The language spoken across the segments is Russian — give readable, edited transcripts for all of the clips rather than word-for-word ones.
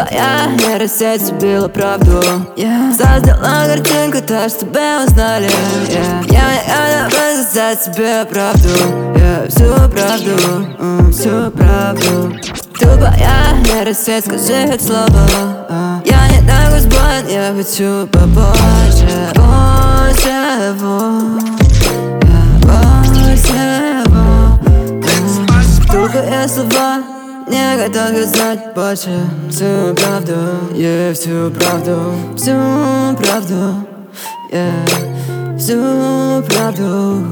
Тупая нейросеть убила правду. Создала картинку так, чтобы узнали. Я рассказать тебе правду. Всю правду, всю правду. Тупая нейросеть, скажи хоть слово. Я не так узбоен, я хочу побольше. Больше его, больше его. Тупые слова, не готов сказать больше. Всю правду, всю правду, всю правду, всю правду.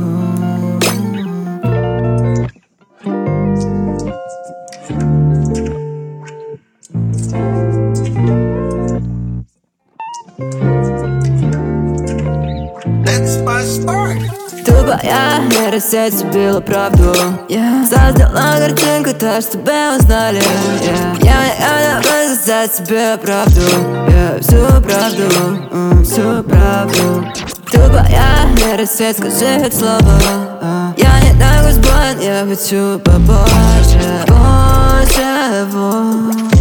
Тупая нейросеть убила правду. Создала картинку так, чтобы узнали. Я рассказать тебе правду. Всю правду, всю правду. Тупая нейросеть, скажи хоть слово. Я не так узбоен, я хочу побольше. Больше его.